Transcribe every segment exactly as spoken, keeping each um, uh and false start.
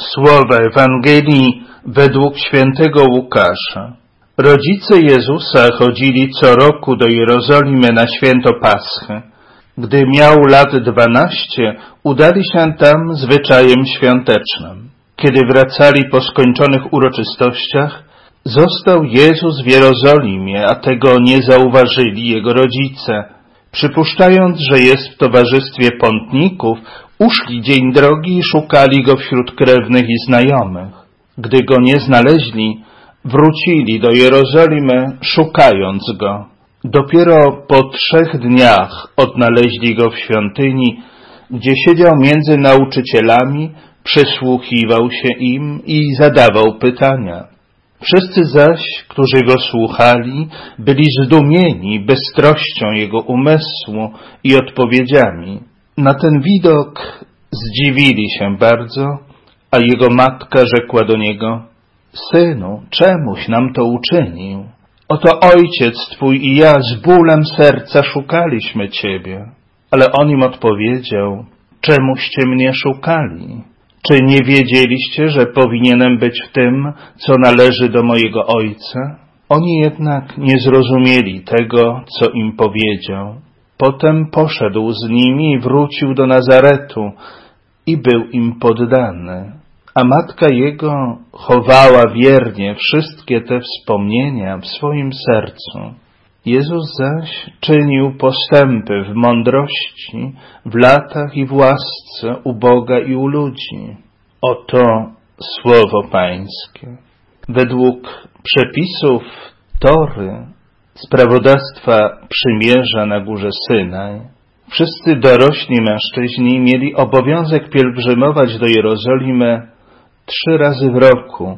Słowa Ewangelii według świętego Łukasza. Rodzice Jezusa chodzili co roku do Jerozolimy na święto Paschy. Gdy miał lat dwanaście, udali się tam zwyczajem świątecznym. Kiedy wracali po skończonych uroczystościach, został Jezus w Jerozolimie, a tego nie zauważyli jego rodzice. Przypuszczając, że jest w towarzystwie pątników, uszli dzień drogi i szukali go wśród krewnych i znajomych. Gdy go nie znaleźli, wrócili do Jerozolimy, szukając go. Dopiero po trzech dniach odnaleźli go w świątyni, gdzie siedział między nauczycielami, przysłuchiwał się im i zadawał pytania. Wszyscy zaś, którzy go słuchali, byli zdumieni bystrością jego umysłu i odpowiedziami. Na ten widok zdziwili się bardzo, a jego matka rzekła do niego: Synu, czemuś nam to uczynił? Oto ojciec twój i ja z bólem serca szukaliśmy ciebie. Ale on im odpowiedział: Czemuście mnie szukali? Czy nie wiedzieliście, że powinienem być w tym, co należy do mojego ojca? Oni jednak nie zrozumieli tego, co im powiedział. Potem poszedł z nimi i wrócił do Nazaretu i był im poddany. A matka jego chowała wiernie wszystkie te wspomnienia w swoim sercu. Jezus zaś czynił postępy w mądrości, w latach i w łasce u Boga i u ludzi. Oto słowo Pańskie. Według przepisów Tory, z prawodawstwa przymierza na górze Synaj, wszyscy dorośli mężczyźni mieli obowiązek pielgrzymować do Jerozolimy trzy razy w roku,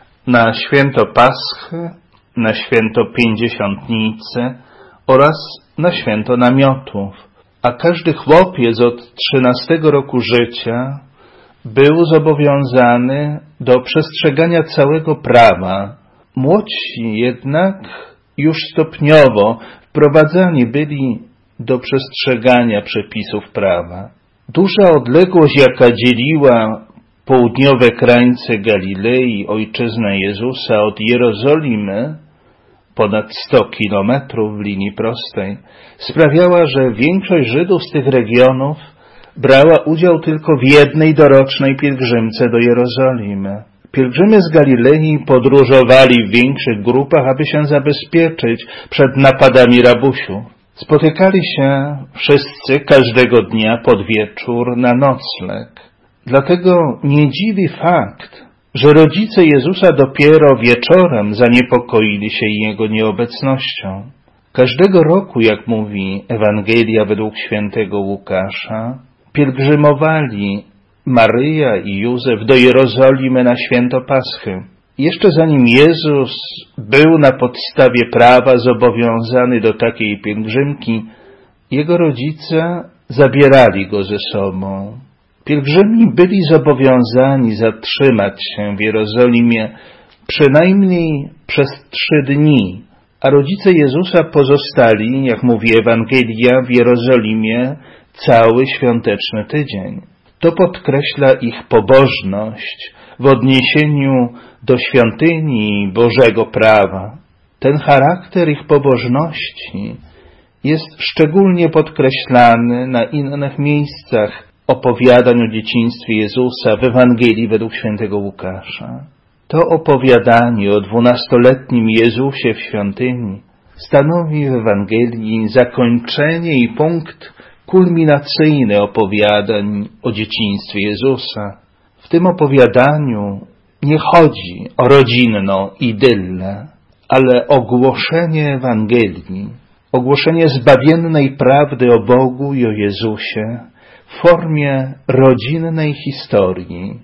na święto Paschy, na święto Pięćdziesiątnicy oraz na święto Namiotów, a każdy chłopiec od trzynastego roku życia był zobowiązany do przestrzegania całego prawa. Młodsi jednak już stopniowo wprowadzani byli do przestrzegania przepisów prawa. Duża odległość, jaka dzieliła południowe krańce Galilei, ojczyznę Jezusa, od Jerozolimy, ponad sto kilometrów w linii prostej, sprawiała, że większość Żydów z tych regionów brała udział tylko w jednej dorocznej pielgrzymce do Jerozolimy. Pielgrzymy z Galilei podróżowali w większych grupach, aby się zabezpieczyć przed napadami rabusiów. Spotykali się wszyscy każdego dnia pod wieczór na nocleg. Dlatego nie dziwi fakt, że rodzice Jezusa dopiero wieczorem zaniepokoili się Jego nieobecnością. Każdego roku, jak mówi Ewangelia według świętego Łukasza, pielgrzymowali Maryja i Józef do Jerozolimy na święto Paschy. Jeszcze zanim Jezus był na podstawie prawa zobowiązany do takiej pielgrzymki, Jego rodzice zabierali Go ze sobą. Pielgrzymi byli zobowiązani zatrzymać się w Jerozolimie przynajmniej przez trzy dni, a rodzice Jezusa pozostali, jak mówi Ewangelia, w Jerozolimie cały świąteczny tydzień. To podkreśla ich pobożność w odniesieniu do świątyni Bożego prawa. Ten charakter ich pobożności jest szczególnie podkreślany na innych miejscach opowiadań o dzieciństwie Jezusa w Ewangelii według świętego Łukasza. To opowiadanie o dwunastoletnim Jezusie w świątyni stanowi w Ewangelii zakończenie i punkt kulminacyjny opowiadań o dzieciństwie Jezusa. W tym opowiadaniu nie chodzi o rodzinną idyllę, ale o głoszenie Ewangelii, ogłoszenie zbawiennej prawdy o Bogu i o Jezusie w formie rodzinnej historii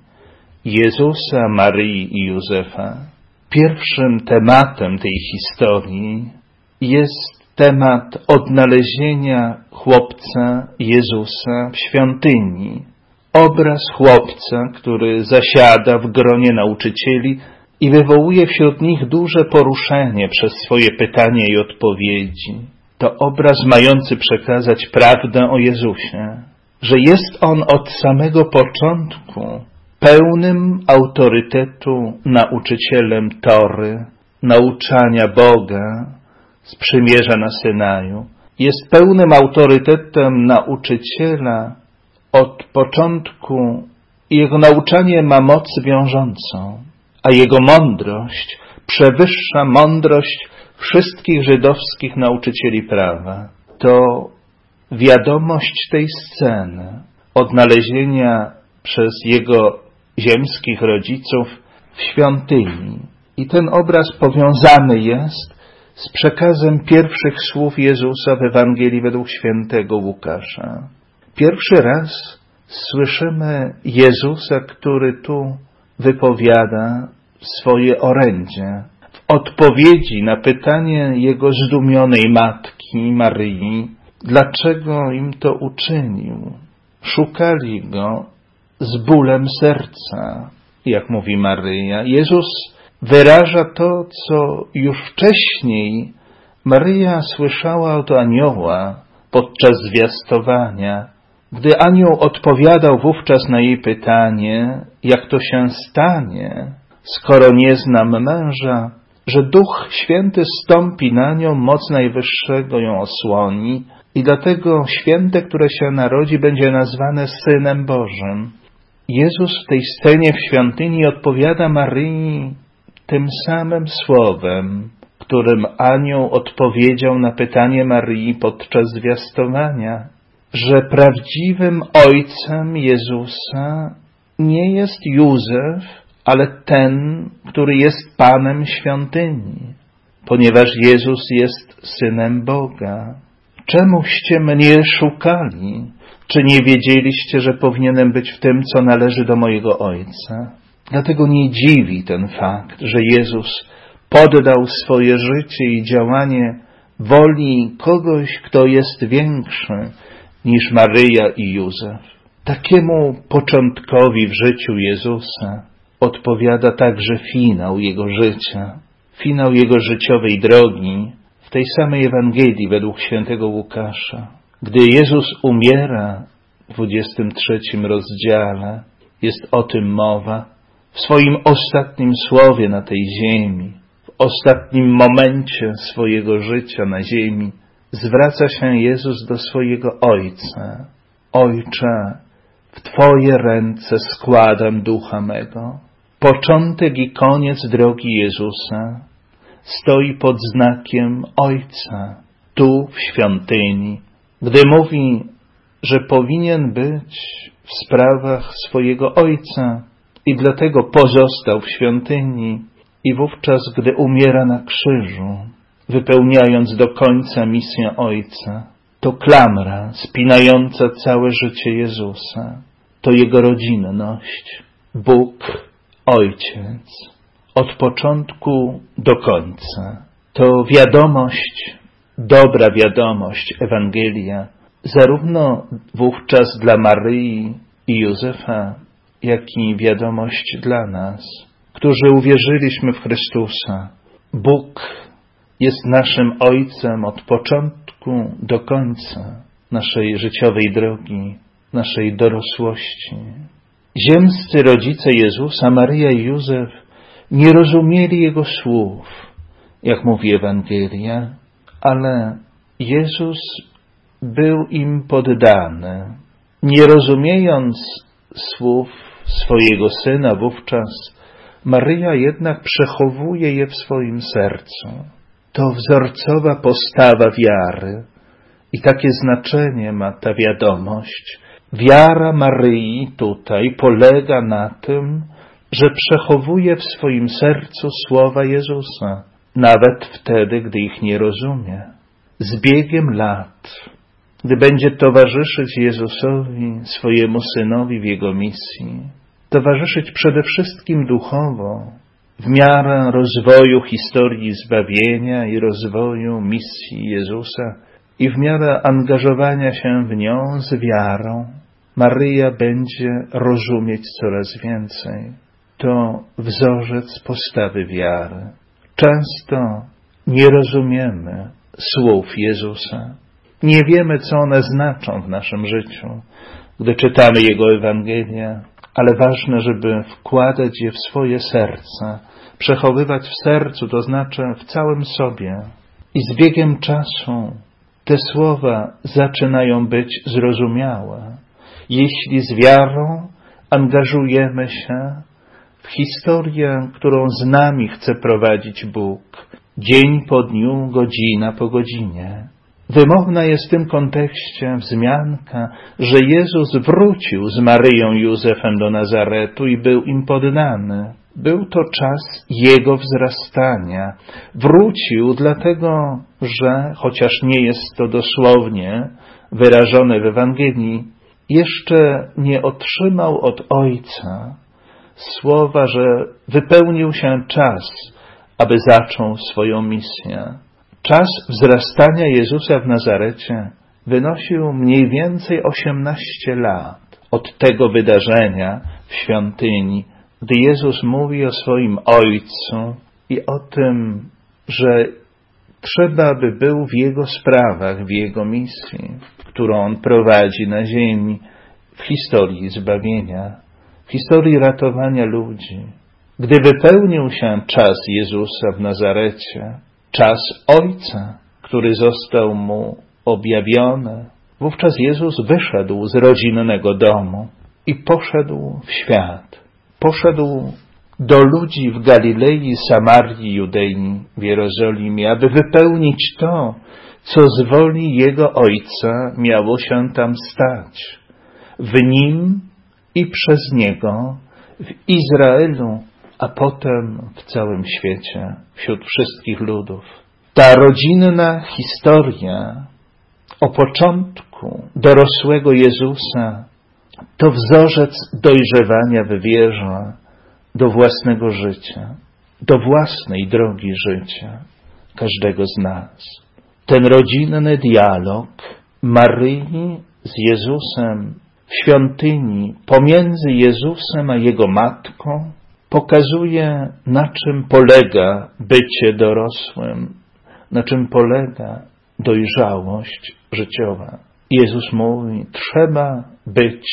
Jezusa, Maryi i Józefa. Pierwszym tematem tej historii jest temat odnalezienia chłopca Jezusa w świątyni. Obraz chłopca, który zasiada w gronie nauczycieli i wywołuje wśród nich duże poruszenie przez swoje pytania i odpowiedzi. To obraz mający przekazać prawdę o Jezusie, że jest On od samego początku pełnym autorytetu nauczycielem Tory, nauczania Boga z przymierza na Synaju. Jest pełnym autorytetem nauczyciela od początku i jego nauczanie ma moc wiążącą, a jego mądrość przewyższa mądrość wszystkich żydowskich nauczycieli prawa. To wiadomość tej sceny, odnalezienia przez jego ziemskich rodziców w świątyni. I ten obraz powiązany jest z przekazem pierwszych słów Jezusa w Ewangelii według świętego Łukasza. Pierwszy raz słyszymy Jezusa, który tu wypowiada swoje orędzie. W odpowiedzi na pytanie jego zdumionej matki Maryi, dlaczego im to uczynił, szukali go z bólem serca, jak mówi Maryja. Jezus wyraża to, co już wcześniej Maryja słyszała od anioła podczas zwiastowania, gdy anioł odpowiadał wówczas na jej pytanie, jak to się stanie, skoro nie znam męża, że Duch Święty stąpi na nią, moc Najwyższego ją osłoni i dlatego święte, które się narodzi, będzie nazwane Synem Bożym. Jezus w tej scenie w świątyni odpowiada Maryi tym samym słowem, którym anioł odpowiedział na pytanie Maryi podczas zwiastowania, że prawdziwym ojcem Jezusa nie jest Józef, ale ten, który jest Panem świątyni, ponieważ Jezus jest Synem Boga. Czemuście mnie szukali? Czy nie wiedzieliście, że powinienem być w tym, co należy do mojego Ojca? Dlatego nie dziwi ten fakt, że Jezus poddał swoje życie i działanie woli kogoś, kto jest większy niż Maryja i Józef. Takiemu początkowi w życiu Jezusa odpowiada także finał Jego życia, finał Jego życiowej drogi w tej samej Ewangelii według świętego Łukasza. Gdy Jezus umiera w dwudziestym trzecim rozdziale, jest o tym mowa, w swoim ostatnim słowie na tej ziemi, w ostatnim momencie swojego życia na ziemi, zwraca się Jezus do swojego Ojca. Ojcze, w Twoje ręce składam ducha mego. Początek i koniec drogi Jezusa stoi pod znakiem Ojca, tu w świątyni, gdy mówi, że powinien być w sprawach swojego Ojca i dlatego pozostał w świątyni i wówczas, gdy umiera na krzyżu, wypełniając do końca misję Ojca, to klamra spinająca całe życie Jezusa, to Jego rodzinność, Bóg, Ojciec, od początku do końca. To wiadomość, dobra wiadomość, Ewangelia, zarówno wówczas dla Maryi i Józefa, jak i wiadomość dla nas, którzy uwierzyliśmy w Chrystusa. Bóg jest naszym Ojcem od początku do końca naszej życiowej drogi, naszej dorosłości. Ziemscy rodzice Jezusa, Maryja i Józef, nie rozumieli Jego słów, jak mówi Ewangelia, ale Jezus był im poddany. Nie rozumiejąc słów swojego Syna wówczas, Maryja jednak przechowuje je w swoim sercu. To wzorcowa postawa wiary i takie znaczenie ma ta wiadomość. Wiara Maryi tutaj polega na tym, że przechowuje w swoim sercu słowa Jezusa, nawet wtedy, gdy ich nie rozumie. Z biegiem lat, gdy będzie towarzyszyć Jezusowi, swojemu Synowi w Jego misji, towarzyszyć przede wszystkim duchowo, w miarę rozwoju historii zbawienia i rozwoju misji Jezusa i w miarę angażowania się w nią z wiarą, Maryja będzie rozumieć coraz więcej. To wzorzec postawy wiary. Często nie rozumiemy słów Jezusa. Nie wiemy, co one znaczą w naszym życiu. Gdy czytamy Jego Ewangelię, ale ważne, żeby wkładać je w swoje serce, przechowywać w sercu, to znaczy w całym sobie. I z biegiem czasu te słowa zaczynają być zrozumiałe, jeśli z wiarą angażujemy się w historię, którą z nami chce prowadzić Bóg, dzień po dniu, godzina po godzinie. Wymowna jest w tym kontekście wzmianka, że Jezus wrócił z Maryją i Józefem do Nazaretu i był im poddany. Był to czas Jego wzrastania. Wrócił dlatego, że, chociaż nie jest to dosłownie wyrażone w Ewangelii, jeszcze nie otrzymał od Ojca słowa, że wypełnił się czas, aby zaczął swoją misję. Czas wzrastania Jezusa w Nazarecie wynosił mniej więcej osiemnaście lat od tego wydarzenia w świątyni, gdy Jezus mówi o swoim Ojcu i o tym, że trzeba by był w Jego sprawach, w Jego misji, którą On prowadzi na ziemi, w historii zbawienia, w historii ratowania ludzi. Gdy wypełnił się czas Jezusa w Nazarecie, czas Ojca, który został Mu objawiony, wówczas Jezus wyszedł z rodzinnego domu i poszedł w świat. Poszedł do ludzi w Galilei, Samarii, Judei, w Jerozolimie, aby wypełnić to, co z woli Jego Ojca miało się tam stać. W Nim i przez Niego, w Izraelu, a potem w całym świecie, wśród wszystkich ludów. Ta rodzinna historia o początku dorosłego Jezusa to wzorzec dojrzewania w wierze do własnego życia, do własnej drogi życia każdego z nas. Ten rodzinny dialog Maryi z Jezusem w świątyni pomiędzy Jezusem a Jego matką pokazuje, na czym polega bycie dorosłym, na czym polega dojrzałość życiowa. Jezus mówi, trzeba być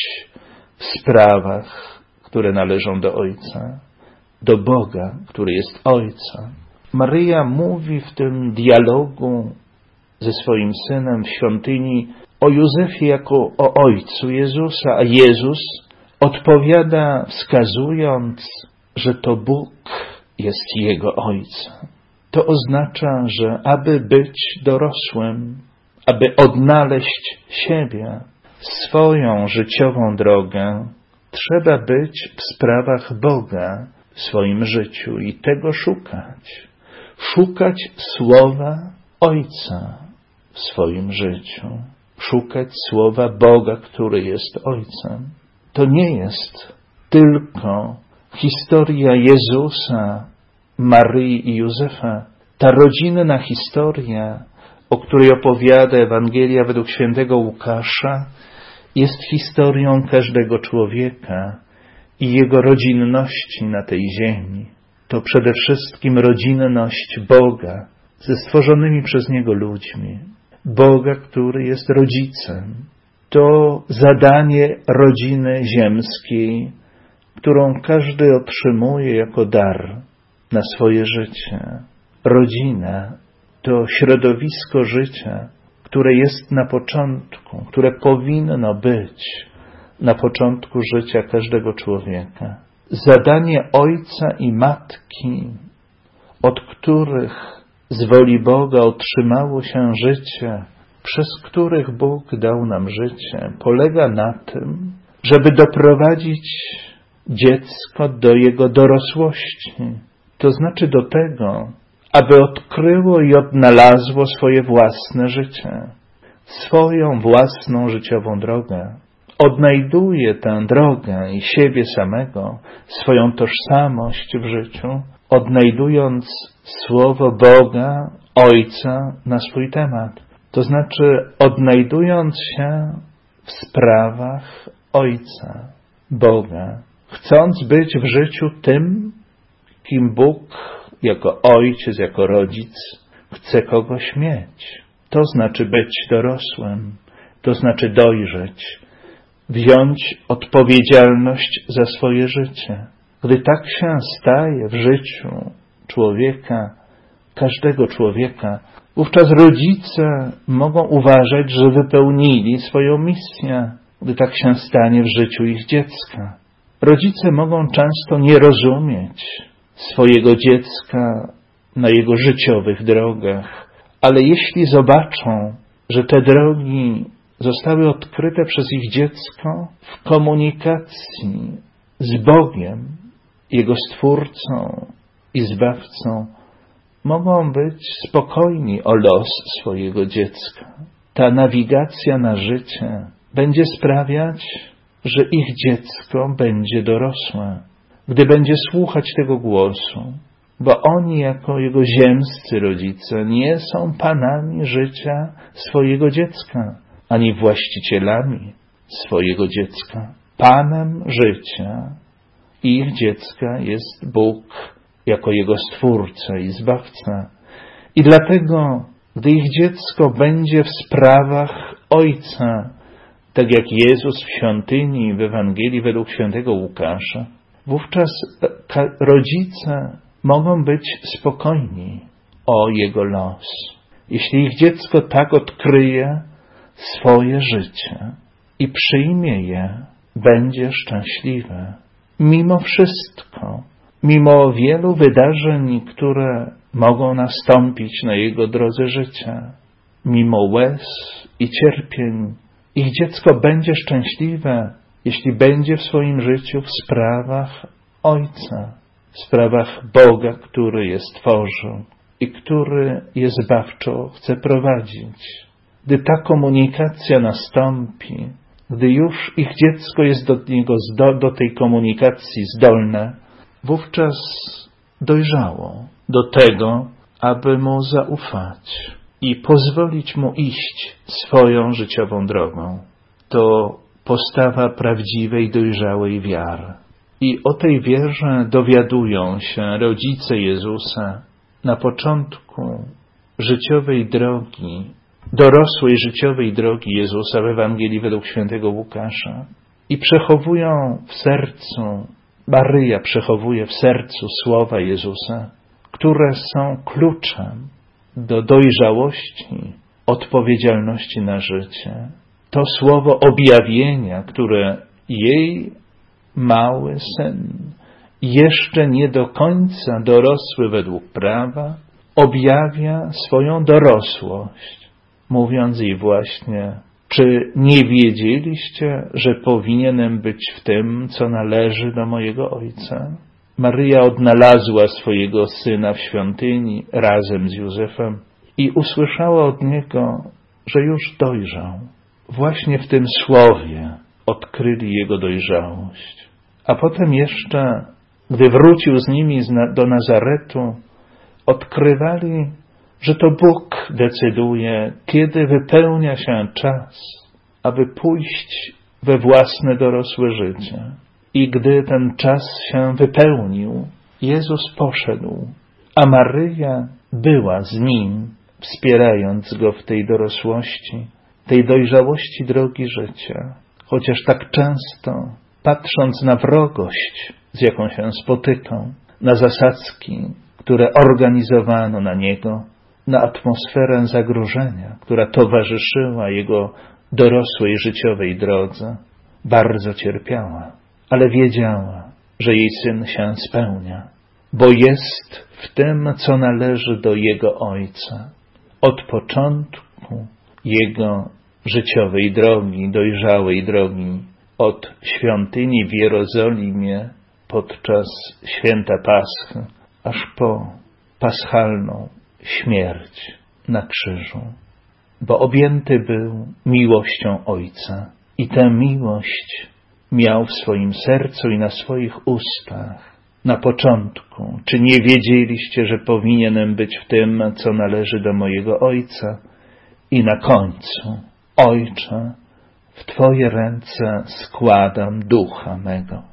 w sprawach, które należą do Ojca, do Boga, który jest Ojcem. Maryja mówi w tym dialogu ze swoim synem w świątyni o Józefie jako o ojcu Jezusa, a Jezus odpowiada wskazując, że to Bóg jest Jego Ojcem. To oznacza, że aby być dorosłym, aby odnaleźć siebie, swoją życiową drogę, trzeba być w sprawach Boga w swoim życiu i tego szukać. Szukać słowa Ojca w swoim życiu. Szukać słowa Boga, który jest Ojcem. To nie jest tylko historia Jezusa, Maryi i Józefa. Ta rodzinna historia, o której opowiada Ewangelia według świętego Łukasza, jest historią każdego człowieka i jego rodzinności na tej ziemi. To przede wszystkim rodzinność Boga ze stworzonymi przez Niego ludźmi. Boga, który jest rodzicem. To zadanie rodziny ziemskiej, którą każdy otrzymuje jako dar na swoje życie. Rodzina to środowisko życia, które jest na początku, które powinno być na początku życia każdego człowieka. Zadanie ojca i matki, od których z woli Boga otrzymało się życie, przez których Bóg dał nam życie, polega na tym, żeby doprowadzić dziecko do jego dorosłości. To znaczy do tego, aby odkryło i odnalazło swoje własne życie, swoją własną życiową drogę. Odnajduje tę drogę i siebie samego, swoją tożsamość w życiu, odnajdując słowo Boga, Ojca na swój temat. To znaczy odnajdując się w sprawach Ojca, Boga, chcąc być w życiu tym, kim Bóg jako Ojciec, jako Rodzic chce kogoś mieć. To znaczy być dorosłym, to znaczy dojrzeć wziąć odpowiedzialność za swoje życie. Gdy tak się staje w życiu człowieka, każdego człowieka, wówczas rodzice mogą uważać, że wypełnili swoją misję, gdy tak się stanie w życiu ich dziecka. Rodzice mogą często nie rozumieć swojego dziecka na jego życiowych drogach, ale jeśli zobaczą, że te drogi zostały odkryte przez ich dziecko w komunikacji z Bogiem, Jego Stwórcą i Zbawcą, mogą być spokojni o los swojego dziecka. Ta nawigacja na życie będzie sprawiać, że ich dziecko będzie dorosłe, gdy będzie słuchać tego głosu, bo oni jako jego ziemscy rodzice nie są panami życia swojego dziecka, ani właścicielami swojego dziecka. Panem życia ich dziecka jest Bóg jako jego Stwórca i Zbawca. I dlatego, gdy ich dziecko będzie w sprawach Ojca, tak jak Jezus w świątyni w Ewangelii według świętego Łukasza, wówczas rodzice mogą być spokojni o jego los. Jeśli ich dziecko tak odkryje swoje życie i przyjmie je, będzie szczęśliwe. Mimo wszystko, mimo wielu wydarzeń, które mogą nastąpić na jego drodze życia, mimo łez i cierpień, ich dziecko będzie szczęśliwe, jeśli będzie w swoim życiu w sprawach Ojca, w sprawach Boga, który je stworzył i który je zbawczo chce prowadzić. Gdy ta komunikacja nastąpi, gdy już ich dziecko jest do, niego, do, do tej komunikacji zdolne, wówczas dojrzało do tego, aby mu zaufać i pozwolić mu iść swoją życiową drogą. To postawa prawdziwej, dojrzałej wiary. I o tej wierze dowiadują się rodzice Jezusa na początku życiowej drogi, dorosłej życiowej drogi Jezusa w Ewangelii według świętego Łukasza i przechowują w sercu, Maryja przechowuje w sercu słowa Jezusa, które są kluczem do dojrzałości, odpowiedzialności na życie. To słowo objawienia, które jej mały syn, jeszcze nie do końca dorosły według prawa, objawia swoją dorosłość, mówiąc jej właśnie: czy nie wiedzieliście, że powinienem być w tym, co należy do mojego Ojca? Maryja odnalazła swojego syna w świątyni razem z Józefem i usłyszała od niego, że już dojrzał. Właśnie w tym słowie odkryli jego dojrzałość. A potem jeszcze, gdy wrócił z nimi do Nazaretu, odkrywali, że to Bóg decyduje, kiedy wypełnia się czas, aby pójść we własne dorosłe życie. I gdy ten czas się wypełnił, Jezus poszedł, a Maryja była z Nim, wspierając Go w tej dorosłości, tej dojrzałości drogi życia. Chociaż tak często, patrząc na wrogość, z jaką się spotykał, na zasadzki, które organizowano na Niego, na atmosferę zagrożenia, która towarzyszyła Jego dorosłej życiowej drodze, bardzo cierpiała, ale wiedziała, że jej Syn się spełnia, bo jest w tym, co należy do Jego Ojca. Od początku Jego życiowej drogi, dojrzałej drogi, od świątyni w Jerozolimie podczas święta Paschy, aż po paschalną śmierć na krzyżu, bo objęty był miłością Ojca i tę miłość miał w swoim sercu i na swoich ustach. Na początku, czy nie wiedzieliście, że powinienem być w tym, co należy do mojego Ojca? I na końcu: Ojcze, w Twoje ręce składam ducha mego.